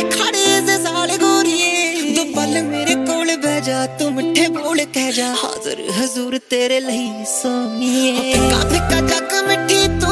खड़े से साल गोरिए दो पल मेरे कोल बह जा तू मिठे बोल कह जा हाजिर हजूर तेरे लिए सोनिए फिका फिका जग मिठी